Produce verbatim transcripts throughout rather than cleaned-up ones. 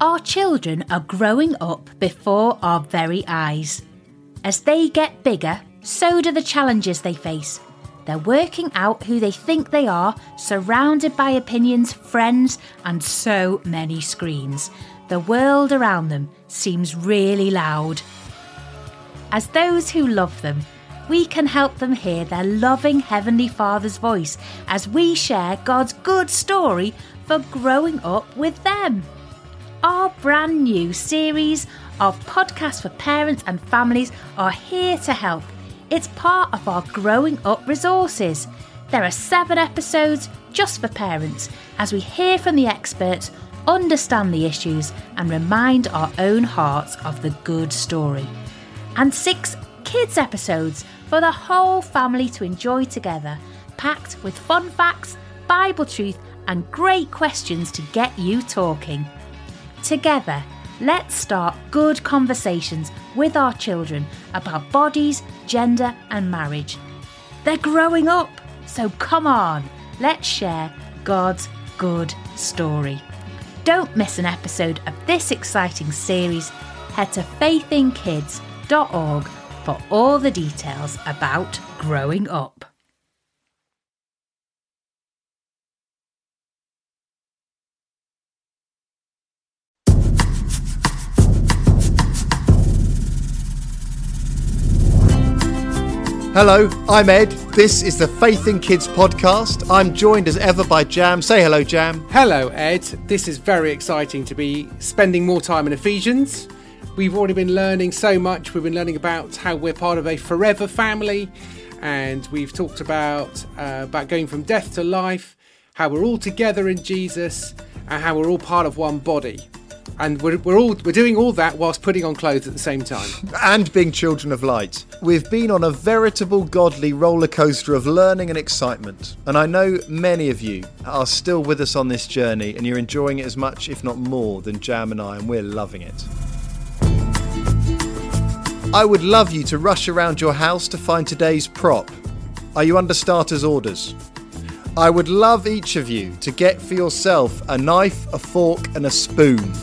Our children are growing up before our very eyes. As they get bigger, so do the challenges they face. They're working out who they think they are, surrounded by opinions, friends, and so many screens. The world around them seems really loud. As those who love them, we can help them hear their loving Heavenly Father's voice as we share God's good story for growing up with them. Our brand new series of podcasts for parents and families are here to help. It's part of our Growing Up resources. There are seven episodes just for parents as we hear from the experts, understand the issues and remind our own hearts of the good story. And six kids episodes for the whole family to enjoy together, packed with fun facts, Bible truth and great questions to get you talking. Together, let's start good conversations with our children about bodies, gender and marriage. They're growing up, so come on, let's share God's good story. Don't miss an episode of this exciting series. Head to faith in kids dot org for all the details about growing up. Hello, I'm Ed. This is the Faith in Kids podcast. I'm joined as ever by Jam. Say hello, Jam. Hello, Ed. This is very exciting to be spending more time in Ephesians. We've already been learning so much. We've been learning about how we're part of a forever family, and we've talked about uh, about going from death to life, how we're all together in Jesus, and how we're all part of one body. And we're, we're all we're doing all that whilst putting on clothes at the same time. And being children of light. We've been on a veritable godly roller coaster of learning and excitement. And I know many of you are still with us on this journey and you're enjoying it as much, if not more, than Jam and I, and we're loving it. I would love you to rush around your house to find today's prop. Are you under starter's orders? I would love each of you to get for yourself a knife, a fork and a spoon.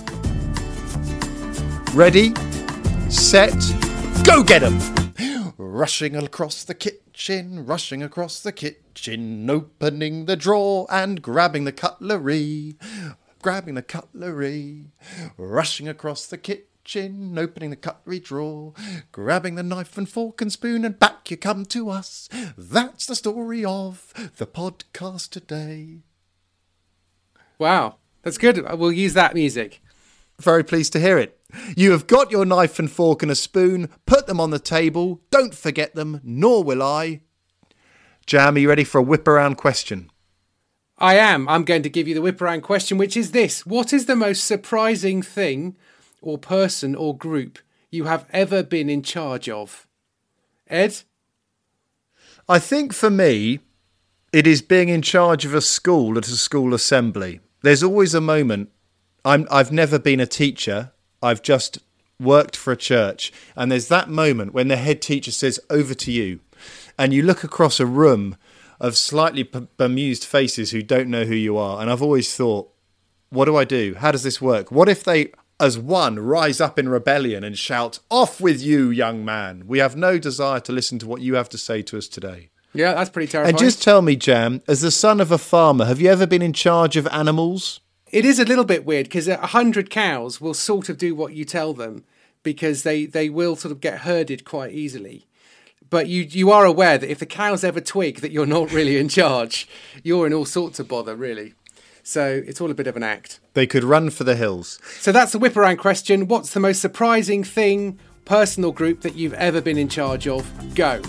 Ready, set, go get 'em! Rushing across the kitchen, rushing across the kitchen, opening the drawer and grabbing the cutlery, grabbing the cutlery, rushing across the kitchen, opening the cutlery drawer, grabbing the knife and fork and spoon, and back you come to us. That's the story of the podcast today. Wow, that's good. We'll use that music. Very pleased to hear it. You have got your knife and fork and a spoon. Put them on the table. Don't forget them, nor will I. Jam, are you ready for a whip around question? I am. I'm going to give you the whip around question, which is this. What is the most surprising thing or person or group you have ever been in charge of? Ed? I think for me, it is being in charge of a school at a school assembly. There's always a moment. I'm, I've never been a teacher. I've just worked for a church. And there's that moment when the head teacher says, over to you. And you look across a room of slightly b- bemused faces who don't know who you are. And I've always thought, what do I do? How does this work? What if they, as one, rise up in rebellion and shout, off with you, young man. We have no desire to listen to what you have to say to us today. Yeah, that's pretty terrifying. And just tell me, Jam, as the son of a farmer, have you ever been in charge of animals? It is a little bit weird because a hundred cows will sort of do what you tell them because they, they will sort of get herded quite easily. But you you are aware that if the cows ever twig that you're not really in charge, you're in all sorts of bother, really. So it's all a bit of an act. They could run for the hills. So that's the whip around question. What's the most surprising thing, person or group that you've ever been in charge of? Go.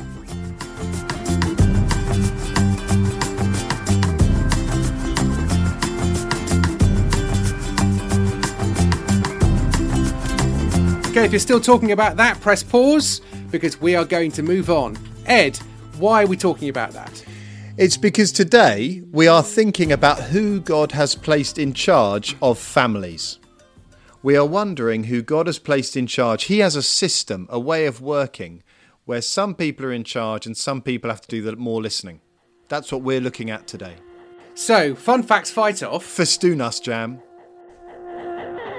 Okay, if you're still talking about that, press pause because we are going to move on. Ed, why are we talking about that? It's because today we are thinking about who God has placed in charge of families. We are wondering who God has placed in charge. He has a system, a way of working, where some people are in charge and some people have to do the more listening. That's what we're looking at today. So, fun facts fight off. Festoon us, Jam.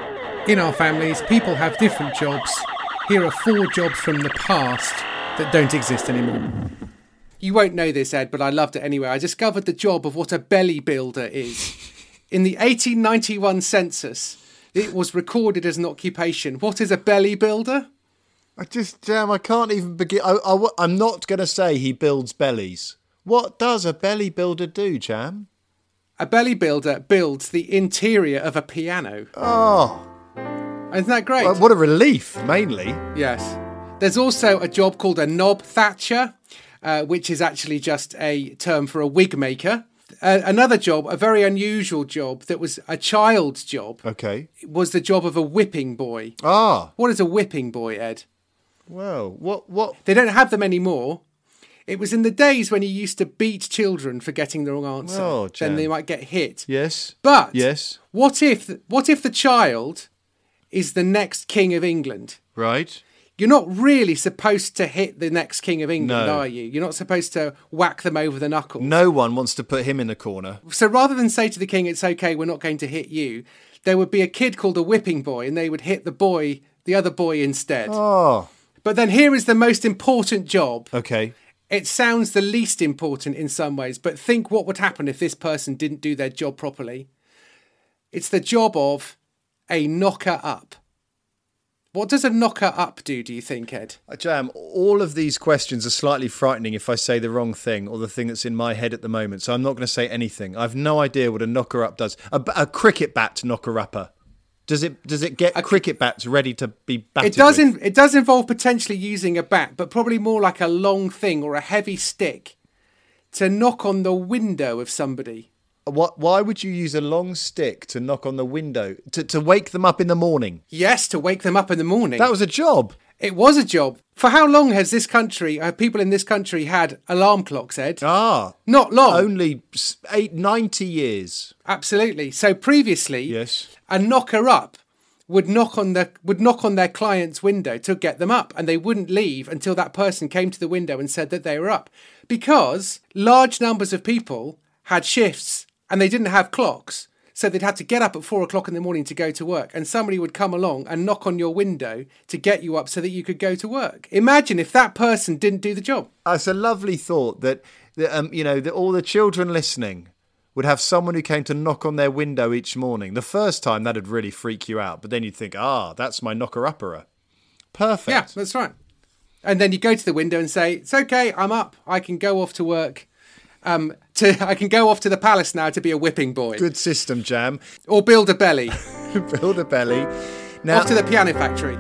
In our families, people have different jobs. Here are four jobs from the past that don't exist anymore. You won't know this, Ed, but I loved it anyway. I discovered the job of what a belly builder is. In the eighteen ninety-one census, it was recorded as an occupation. What is a belly builder? I just, Jam, I can't even begin. I, I, I'm not going to say he builds bellies. What does a belly builder do, Jam? A belly builder builds the interior of a piano. Oh. Isn't that great? Well, what a relief, mainly. Yes. There's also a job called a knob thatcher, uh, which is actually just a term for a wig maker. Uh, another job, a very unusual job that was a child's job, Okay. was the job of a whipping boy. Ah. What is a whipping boy, Ed? Well, what, what? They don't have them anymore. It was in the days when you used to beat children for getting the wrong answer. Oh, then Jan. they might get hit. Yes. But Yes. what if what if the child is the next king of England? Right. You're not really supposed to hit the next king of England, No. are you? You're not supposed to whack them over the knuckles. No one wants to put him in the corner. So rather than say to the king, it's okay, we're not going to hit you, there would be a kid called a whipping boy and they would hit the boy, the other boy instead. Oh. But then here is the most important job. Okay. It sounds the least important in some ways, but think what would happen if this person didn't do their job properly. It's the job of a knocker up. What does a knocker up do, do you think, Ed? Jam, all of these questions are slightly frightening if I say the wrong thing or the thing that's in my head at the moment, so I'm not going to say anything. I've no idea what a knocker up does. A, a cricket bat knocker upper. Does it does it get A, cricket bats ready to be batted It does. with? In, it does involve potentially using a bat, but probably more like a long thing or a heavy stick to knock on the window of somebody. What, why would you use a long stick to knock on the window? To, to wake them up in the morning? Yes, to wake them up in the morning. That was a job. It was a job. For how long has this country, have people in this country had alarm clocks, Ed? Ah. Not long. Only eight, ninety years. Absolutely. So previously, Yes. a knocker up would knock on the would knock on their client's window to get them up, and they wouldn't leave until that person came to the window and said that they were up, because large numbers of people had shifts and they didn't have clocks. So they'd had to get up at four o'clock in the morning to go to work, and somebody would come along and knock on your window to get you up so that you could go to work. Imagine if that person didn't do the job. It's a lovely thought that, that um, you know, that all the children listening would have someone who came to knock on their window each morning. The first time, that'd really freak you out, but then you'd think, ah, that's my knocker-upperer. Perfect. Yeah, that's right. And then you go to the window and say, it's okay, I'm up. I can go off to work. Um, to I can go off to the palace now to be a whipping boy. Good system, Jam. Or build a belly. Build a belly. Now, Off to the piano factory.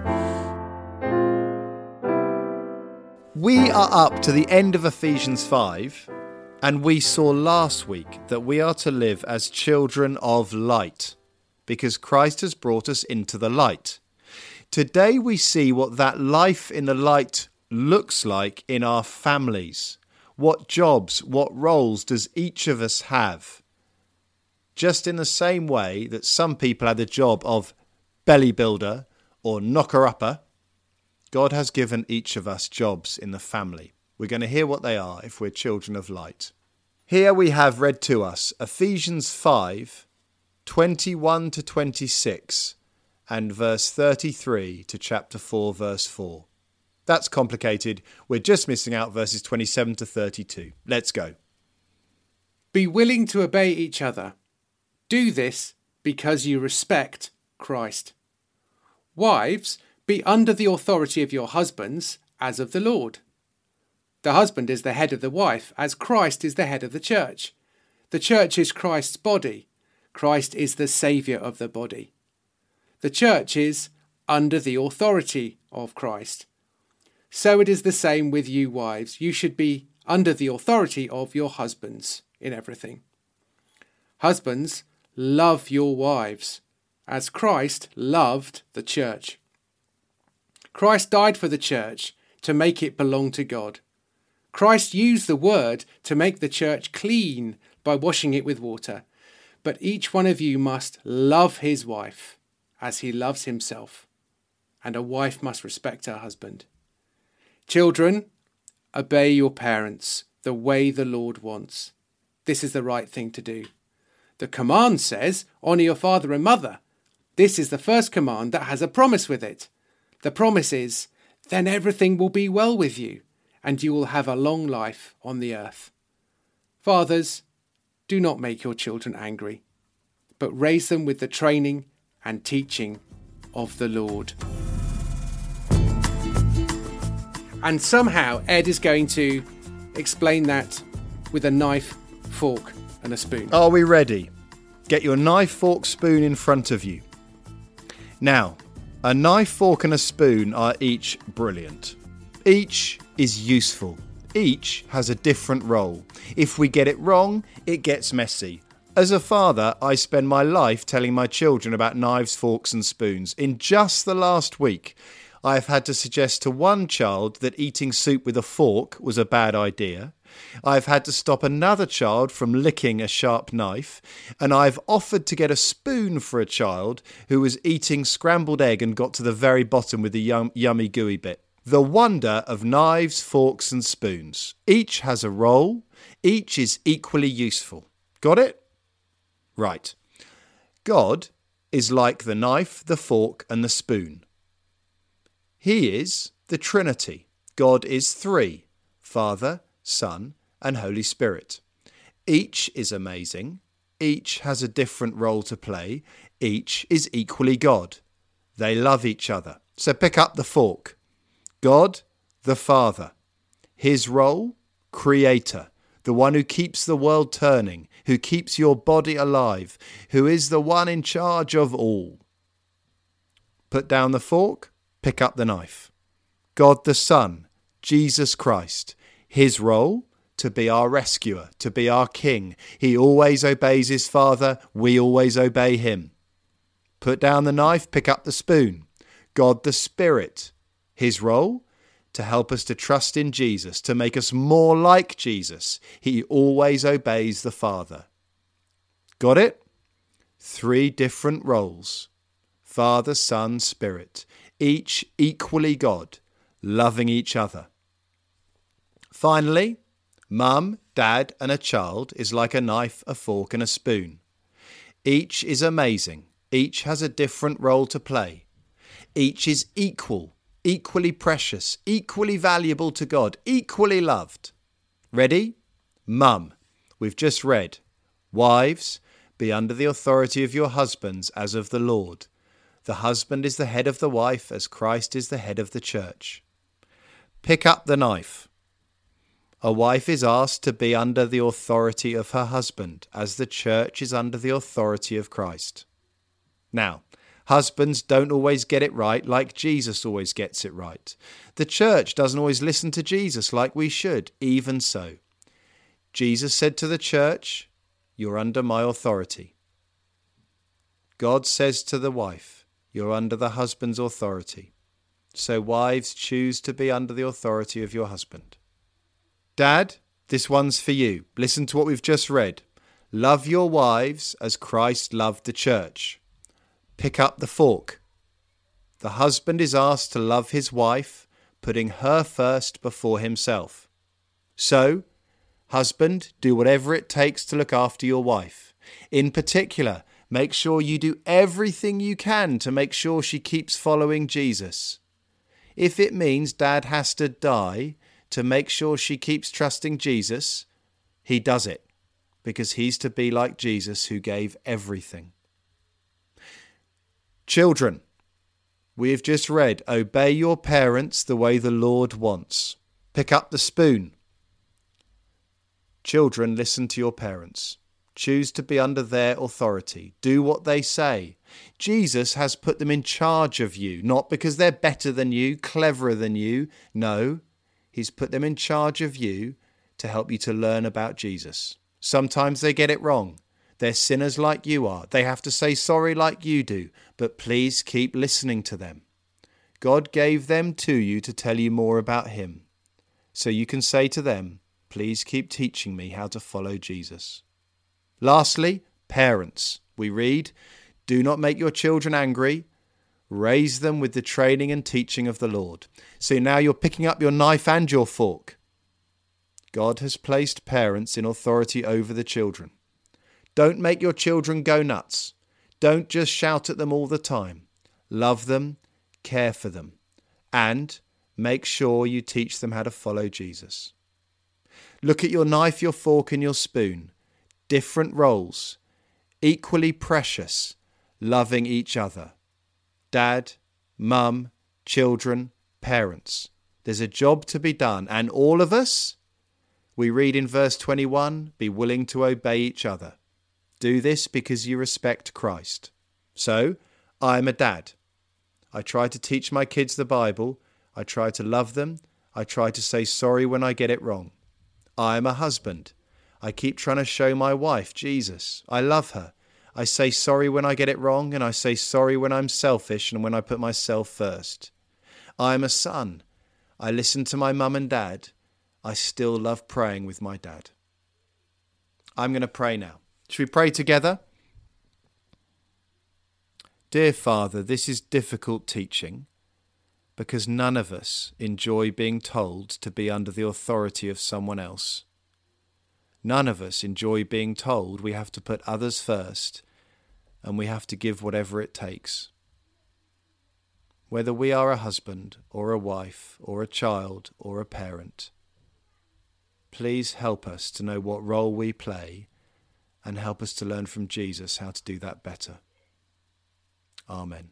we are up to the end of Ephesians five, and we saw last week that we are to live as children of light, because Christ has brought us into the light. Today we see what that life in the light looks like in our families. What jobs, what roles does each of us have? Just in the same way that some people had the job of belly builder or knocker-upper, God has given each of us jobs in the family. We're going to hear what they are if we're children of light. Here we have read to us Ephesians five, twenty-one to twenty-six and verse thirty-three to chapter four, verse four. That's complicated. We're just missing out verses twenty-seven to thirty-two. Let's go. Be willing to obey each other. Do this because you respect Christ. Wives, be under the authority of your husbands as of the Lord. The husband is the head of the wife, as Christ is the head of the church. The church is Christ's body. Christ is the saviour of the body. The church is under the authority of Christ. So it is the same with you wives. You should be under the authority of your husbands in everything. Husbands, love your wives, as Christ loved the church. Christ died for the church to make it belong to God. Christ used the word to make the church clean by washing it with water. But each one of you must love his wife as he loves himself, and a wife must respect her husband. Children, obey your parents the way the Lord wants. This is the right thing to do. The command says, honour your father and mother, This is the first command that has a promise with it. The promise is, then everything will be well with you, and you will have a long life on the earth. Fathers, do not make your children angry, but raise them with the training and teaching of the Lord. And somehow Ed is going to explain that with a knife, fork and a spoon. Are we ready? Get your knife, fork, spoon in front of you. Now, a knife, fork and a spoon are each brilliant. Each is useful. Each has a different role. If we get it wrong, it gets messy. As a father, I spend my life telling my children about knives, forks and spoons. In just the last week, I have had to suggest to one child that eating soup with a fork was a bad idea. I've had to stop another child from licking a sharp knife, and I've offered to get a spoon for a child who was eating scrambled egg and got to the very bottom with the yum, yummy gooey bit. The wonder of knives, forks and spoons. Each has a role. Each is equally useful. Got it? Right. God is like the knife, the fork and the spoon. He is the Trinity. God is three: Father, Son and Holy Spirit. Each is amazing. Each has a different role to play. Each is equally God. They love each other. So pick up the fork. God, the Father. His role, Creator, the one who keeps the world turning, who keeps your body alive, who is the one in charge of all. Put down the fork, pick up the knife. God the Son, Jesus Christ. His role, to be our rescuer, to be our king. He always obeys his Father. We always obey him. Put down the knife, pick up the spoon. God the Spirit. His role, to help us to trust in Jesus, to make us more like Jesus. He always obeys the Father. Got it? Three different roles. Father, Son, Spirit. Each equally God, loving each other. Finally, mum, dad and a child is like a knife, a fork and a spoon. Each is amazing. Each has a different role to play. Each is equal, equally precious, equally valuable to God, equally loved. Ready? Mum, we've just read. Wives, be under the authority of your husbands as of the Lord. The husband is the head of the wife as Christ is the head of the church. Pick up the knife. A wife is asked to be under the authority of her husband, as the church is under the authority of Christ. Now, husbands don't always get it right like Jesus always gets it right. The church doesn't always listen to Jesus like we should. Even so, Jesus said to the church, "You're under my authority." God says to the wife, "You're under the husband's authority." So wives, choose to be under the authority of your husband. Dad, this one's for you. Listen to what we've just read. Love your wives as Christ loved the church. Pick up the fork. The husband is asked to love his wife, putting her first before himself. So, husband, do whatever it takes to look after your wife. In particular, make sure you do everything you can to make sure she keeps following Jesus. If it means dad has to die to make sure she keeps trusting Jesus, he does it, because he's to be like Jesus who gave everything. Children, we have just read, obey your parents the way the Lord wants. Pick up the spoon. Children, listen to your parents. Choose to be under their authority. Do what they say. Jesus has put them in charge of you, not because they're better than you, cleverer than you. No, he's put them in charge of you to help you to learn about Jesus. Sometimes they get it wrong. They're sinners like you are. They have to say sorry like you do. But please keep listening to them. God gave them to you to tell you more about him. So you can say to them, please keep teaching me how to follow Jesus. Lastly, parents. We read, do not make your children angry. Raise them with the training and teaching of the Lord. So now you're picking up your knife and your fork. God has placed parents in authority over the children. Don't make your children go nuts. Don't just shout at them all the time. Love them, care for them, and make sure you teach them how to follow Jesus. Look at your knife, your fork and your spoon. Different roles, equally precious, loving each other. Dad, mum, children, parents. There's a job to be done, and all of us, we read in verse twenty-one, be willing to obey each other. Do this because you respect Christ. So, I'm a dad. I try to teach my kids the Bible. I try to love them. I try to say sorry when I get it wrong. I am a husband. I keep trying to show my wife Jesus. I love her. I say sorry when I get it wrong, and I say sorry when I'm selfish and when I put myself first. I am a son. I listen to my mum and dad. I still love praying with my dad. I'm going to pray now. Should we pray together? Dear Father, this is difficult teaching because none of us enjoy being told to be under the authority of someone else. None of us enjoy being told we have to put others first and we have to give whatever it takes. Whether we are a husband or a wife or a child or a parent, please help us to know what role we play and help us to learn from Jesus how to do that better. Amen.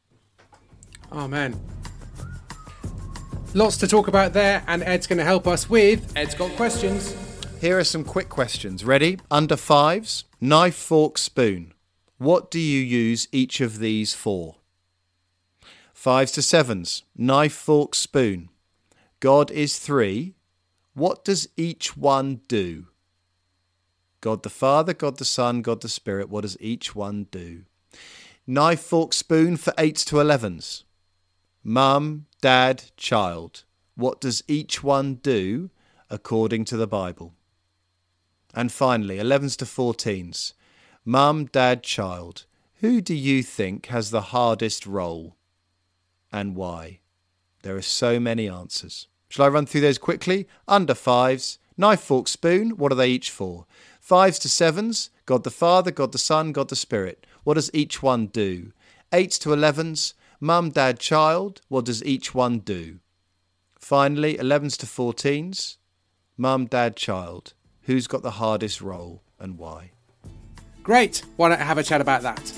Amen. Lots to talk about there, and Ed's going to help us with Ed's Got Questions. Here are some quick questions. Ready? Under fives, knife, fork, spoon. What do you use each of these for? Fives to sevens, knife, fork, spoon. God is three. What does each one do? God the Father, God the Son, God the Spirit. What does each one do? Knife, fork, spoon for eights to elevens. Mum, dad, child. What does each one do according to the Bible? And finally, elevens to fourteens. Mum, dad, child. Who do you think has the hardest role and why? There are so many answers. Shall I run through those quickly? Under fives, knife, fork, spoon. What are they each for? Fives to sevens, God the Father, God the Son, God the Spirit. What does each one do? Eights to elevens, mum, dad, child. What does each one do? Finally, elevens to fourteens, mum, dad, child. Who's got the hardest role and why? Great. Why don't I have a chat about that?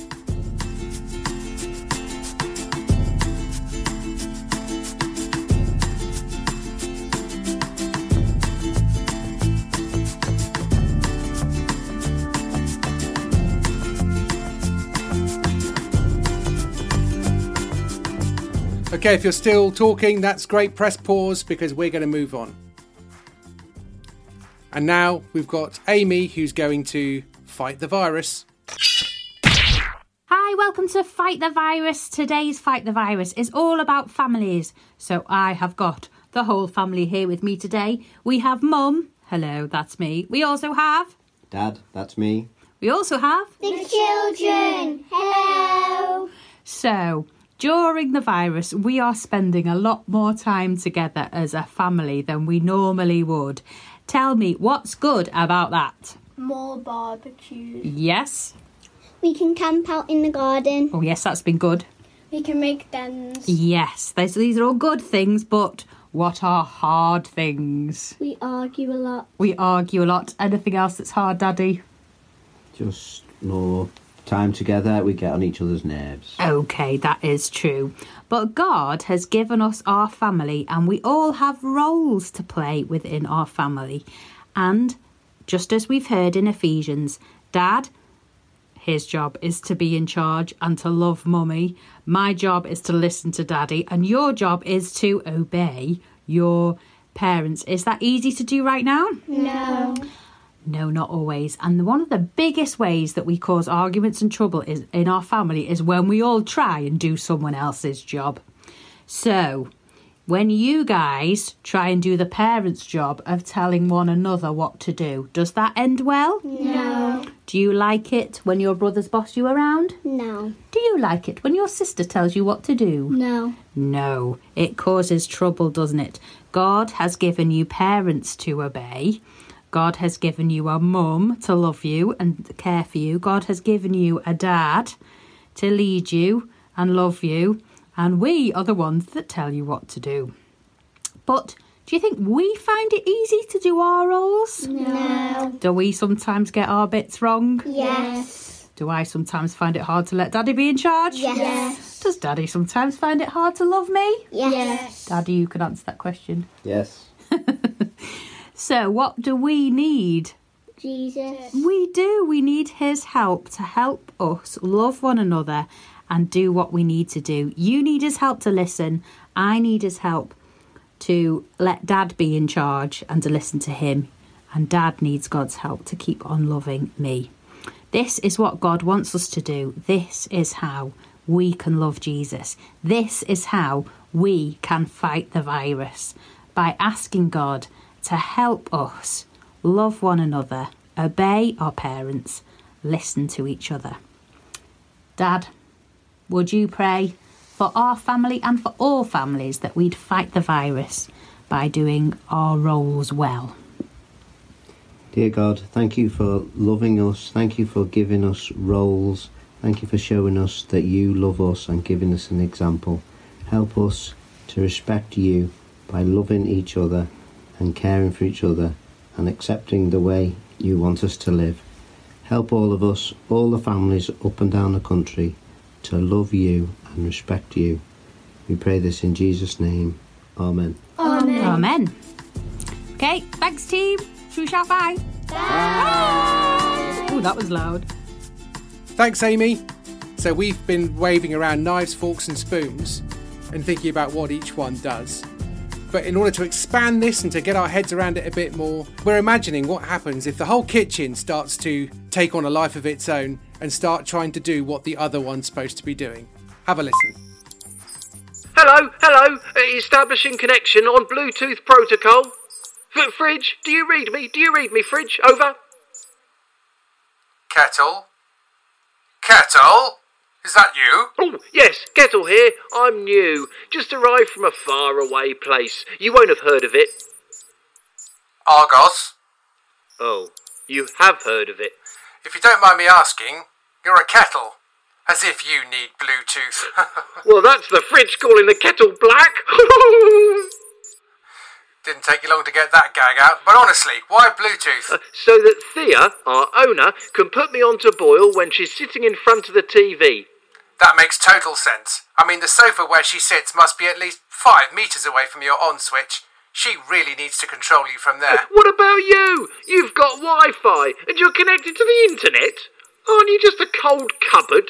Okay, if you're still talking, that's great. Press pause because we're going to move on. And now we've got Amy, who's going to fight the virus. Hi, welcome to Fight the Virus. Today's Fight the Virus is all about families. So I have got the whole family here with me today. We have Mum. Hello, that's me. We also have... Dad, that's me. We also have... The children. Hello. So... during the virus, we are spending a lot more time together as a family than we normally would. Tell me, what's good about that? More barbecues. Yes. We can camp out in the garden. Oh, yes, that's been good. We can make dens. Yes, these, these are all good things, but what are hard things? We argue a lot. We argue a lot. Anything else that's hard, Daddy? Just more time together, we get on each other's nerves. Okay, that is true. But God has given us our family and we all have roles to play within our family. And just as we've heard in Ephesians, Dad, his job is to be in charge and to love Mummy. My job is to listen to Daddy and your job is to obey your parents. Is that easy to do right now? No. No, not always. And one of the biggest ways that we cause arguments and trouble is in our family is when we all try and do someone else's job. So, when you guys try and do the parents' job of telling one another what to do, does that end well? No. Do you like it when your brothers boss you around? No. Do you like it when your sister tells you what to do? No. No. It causes trouble, doesn't it? God has given you parents to obey. God has given you a mum to love you and care for you. God has given you a dad to lead you and love you, and we are the ones that tell you what to do. But do you think we find it easy to do our roles? No. Do we sometimes get our bits wrong? Yes. Do I sometimes find it hard to let Daddy be in charge? Yes. Does Daddy sometimes find it hard to love me? Yes. Daddy, you can answer that question. Yes. So what do we need? Jesus. We do. We need his help to help us love one another and do what we need to do. You need his help to listen. I need his help to let Dad be in charge and to listen to him. And Dad needs God's help to keep on loving me. This is what God wants us to do. This is how we can love Jesus. This is how we can fight the virus, by asking God to help us love one another, obey our parents, listen to each other. Dad, would you pray for our family and for all families that we'd fight the virus by doing our roles well? Dear God, thank you for loving us. Thank you for giving us roles. Thank you for showing us that you love us and giving us an example. Help us to respect you by loving each other and caring for each other and accepting the way you want us to live. Help all of us, all the families up and down the country, to love you and respect you. We pray this in Jesus' name. Amen. Amen. Amen. Okay, thanks team. Should we shout bye? Bye. Oh, that was loud. Thanks, Amy. So we've been waving around knives, forks and spoons and thinking about what each one does. But in order to expand this and to get our heads around it a bit more, we're imagining what happens if the whole kitchen starts to take on a life of its own and start trying to do what the other one's supposed to be doing. Have a listen. Hello, hello, uh, establishing connection on Bluetooth protocol. F- Fridge, do you read me? Do you read me, Fridge? Over. Kettle? Kettle? Is that you? Oh, yes, Kettle here. I'm new. Just arrived from a faraway place. You won't have heard of it. Argos? Oh, you have heard of it. If you don't mind me asking, you're a kettle. As if you need Bluetooth. Well, that's the Fridge calling the kettle black. Didn't take you long to get that gag out, but honestly, why Bluetooth? Uh, so that Thea, our owner, can put me on to boil when she's sitting in front of the T V. That makes total sense. I mean, the sofa where she sits must be at least five metres away from your on switch. She really needs to control you from there. What about you? You've got Wi-Fi and you're connected to the internet. Aren't you just a cold cupboard?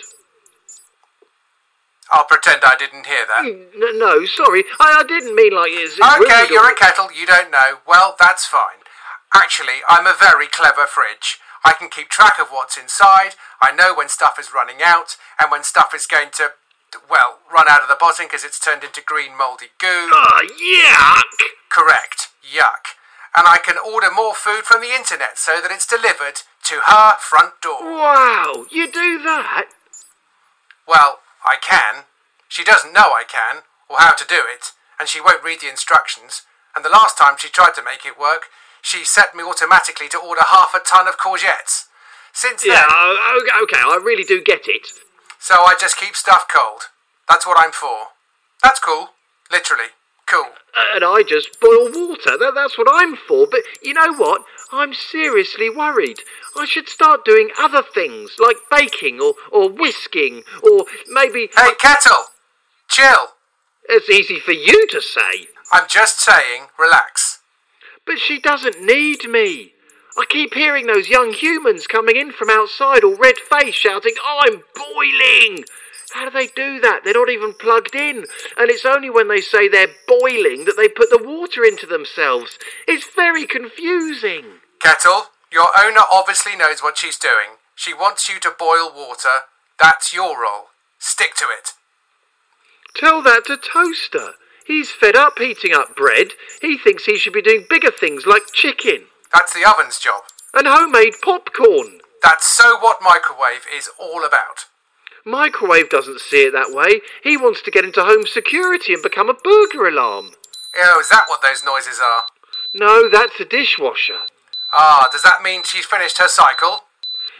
I'll pretend I didn't hear that. N- no, sorry. I, I didn't mean like it's Okay, rude you're or- a kettle, you don't know. Well, that's fine. Actually, I'm a very clever fridge. I can keep track of what's inside. I know when stuff is running out and when stuff is going to, well, run out of the bottom because it's turned into green mouldy goo. Ah, yuck! Correct. Yuck. And I can order more food from the internet so that it's delivered to her front door. Wow, you do that? Well, I can. She doesn't know I can, or how to do it, and she won't read the instructions. And the last time she tried to make it work, she set me automatically to order half a ton of courgettes. Since then... Yeah, o- okay, I really do get it. So I just keep stuff cold. That's what I'm for. That's cool. Literally. Cool. And I just boil water. That, that's what I'm for. But you know what? I'm seriously worried. I should start doing other things, like baking or, or whisking, or maybe... Hey, Kettle! Chill. It's easy for you to say. I'm just saying, relax. But she doesn't need me. I keep hearing those young humans coming in from outside, all red-faced, shouting, I'm boiling! How do they do that? They're not even plugged in. And it's only when they say they're boiling that they put the water into themselves. It's very confusing. Kettle, your owner obviously knows what she's doing. She wants you to boil water. That's your role. Stick to it. Tell that to Toaster. He's fed up heating up bread. He thinks he should be doing bigger things like chicken. That's the oven's job. And homemade popcorn. That's so what microwave is all about. Microwave doesn't see it that way. He wants to get into home security and become a burglar alarm. Oh, is that what those noises are? No, that's a dishwasher. Ah, does that mean she's finished her cycle?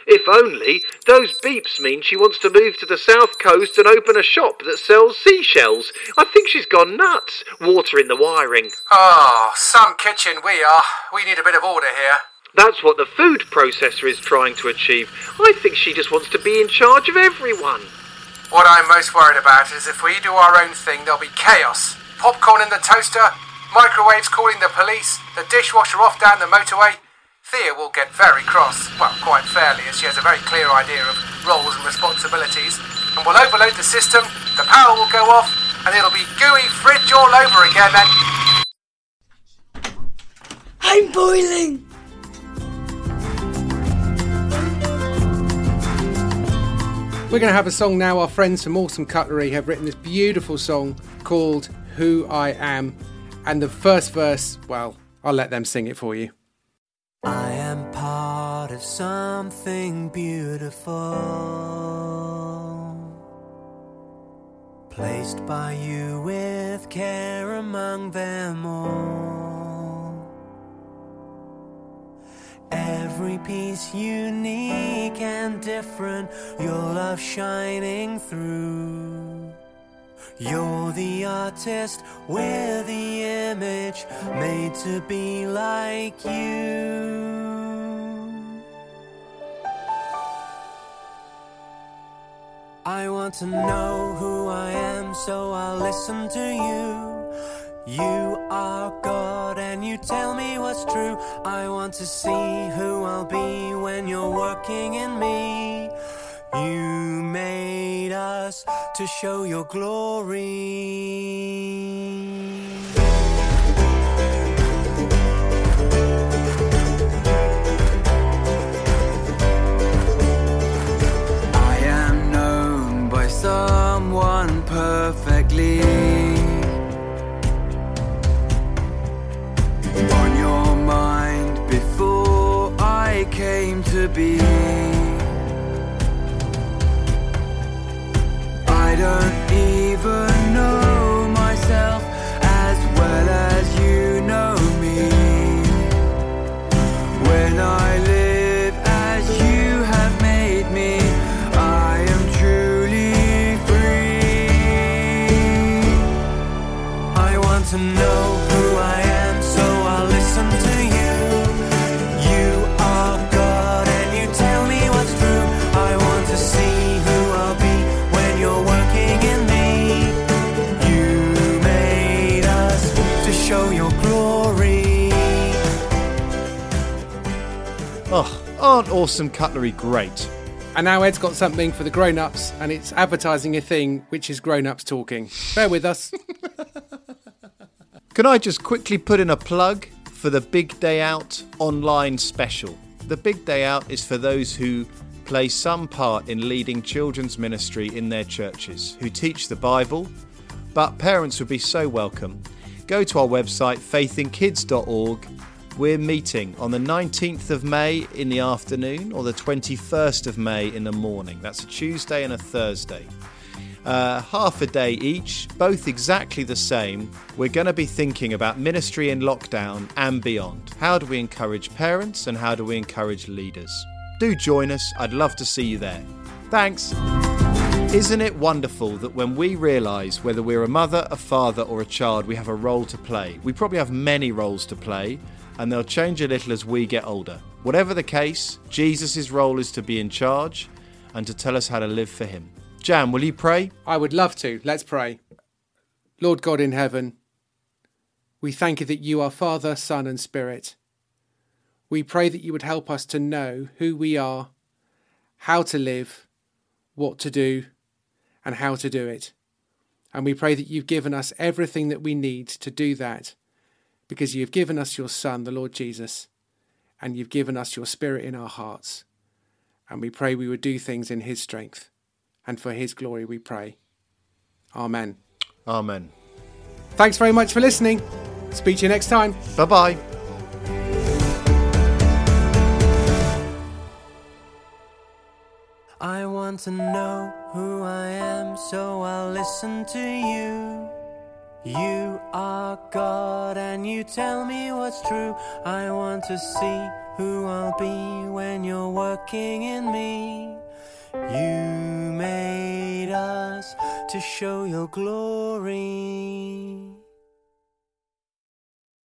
If only those beeps mean she wants to move to the south coast and open a shop that sells seashells. I think she's gone nuts, watering the wiring. Oh, some kitchen we are. We need a bit of order here. That's what the food processor is trying to achieve. I think she just wants to be in charge of everyone. What I'm most worried about is if we do our own thing, there'll be chaos. Popcorn in the toaster, microwaves calling the police, the dishwasher off down the motorway. Thea will get very cross, well, quite fairly, as she has a very clear idea of roles and responsibilities, and will overload the system, the power will go off, and it'll be gooey fridge all over again then. I'm boiling! We're going to have a song now. Our friends from Awesome Cutlery have written this beautiful song called Who I Am, and the first verse, well, I'll let them sing it for you. I am part of something beautiful, placed by you with care among them all. Every piece unique and different, your love shining through. You're the artist, we're the image, made to be like you. I want to know who I am, so I'll listen to you. You are God and you tell me what's true. I want to see who I'll be when you're working in me. You made us to show your glory. I am known by someone perfectly. On your mind before I came to be. I don't even know myself as well as you know me. When I live as you have made me, I am truly free. I want to know who I am, so I'll listen to you. You are God and you tell me what's true. I want to see who I'll be when you're working in me. You made us to show your glory. Oh, aren't Awesome Cutlery great? And now Ed's got something for the grown-ups, and it's advertising a thing which is grown-ups talking. Bear with us. Can I just quickly put in a plug for the Big Day Out online special? The Big Day Out is for those who play some part in leading children's ministry in their churches, who teach the Bible, but parents would be so welcome. Go to our website, faith in kids dot org. We're meeting on the nineteenth of May in the afternoon or the twenty-first of May in the morning. That's a Tuesday and a Thursday. Uh, half a day each, both exactly the same. We're going to be thinking about ministry in lockdown and beyond. How do we encourage parents and how do we encourage leaders? Do join us. I'd love to see you there. Thanks. Isn't it wonderful that when we realise whether we're a mother, a father or a child, we have a role to play? We probably have many roles to play, and they'll change a little as we get older. Whatever the case, Jesus' role is to be in charge and to tell us how to live for him. Jan, will you pray? I would love to. Let's pray. Lord God in heaven, we thank you that you are Father, Son and Spirit. We pray that you would help us to know who we are, how to live, what to do, and how to do it. And we pray that you've given us everything that we need to do that, because you've given us your Son, the Lord Jesus, and you've given us your Spirit in our hearts. And we pray we would do things in his strength, and for his glory we pray. Amen. Amen. Thanks very much for listening. Speak to you next time. Bye-bye. I want to know who I am, so I'll listen to you. You are God and you tell me what's true. I want to see who I'll be when you're working in me. You made us to show your glory.